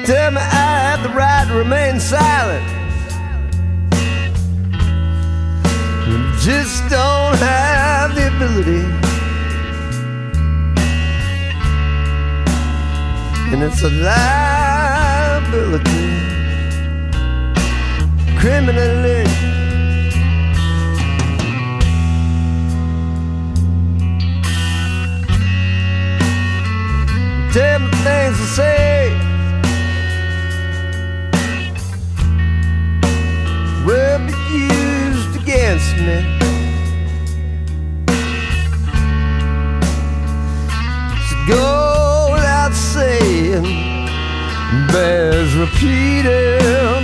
tell me I have the right to remain silent. Just don't have the ability. And it's a liability, criminally. Tell me things to say will be used against me. So go without saying, bears repeating.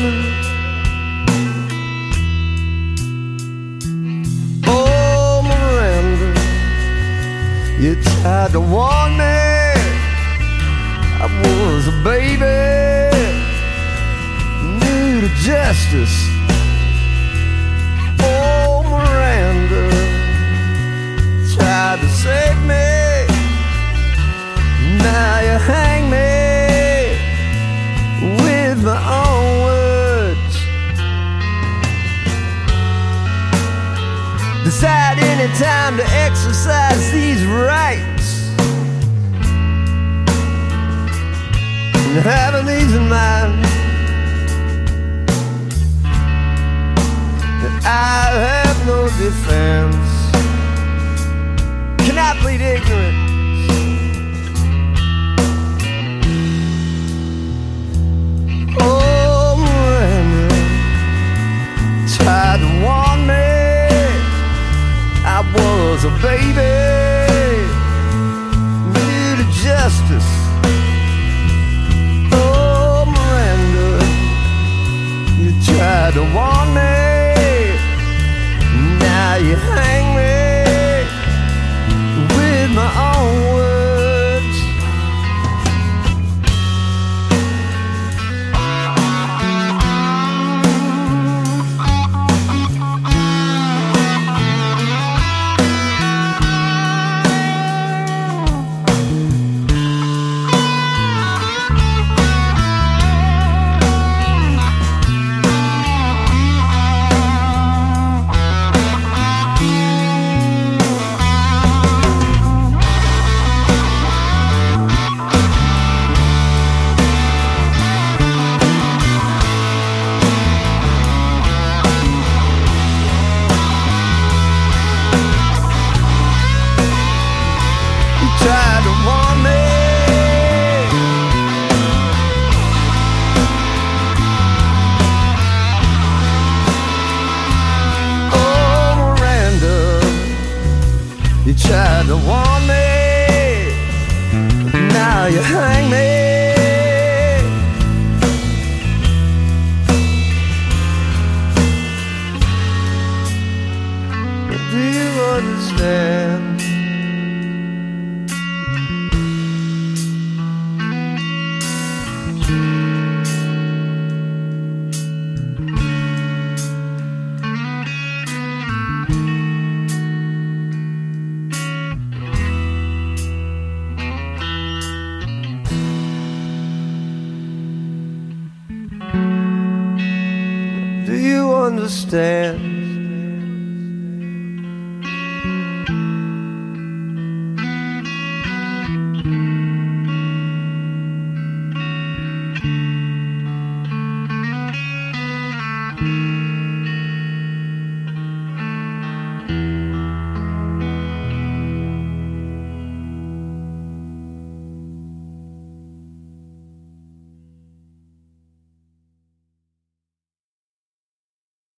Oh, Miranda, you tried to warn me I was a baby, new to justice. Oh, Miranda, tried to save me. Now you hang me with my own words. Decide any time to exercise these rights. Having these in mind, that I have no defense. Can I plead ignorance? Oh, Miranda, tried to warn me I was a baby, new to justice. Tried to warn me, now you hang me with my own words. Tried to warn me. Oh, Miranda, you tried to warn me. Now you hang me. Do you understand? Do you understand?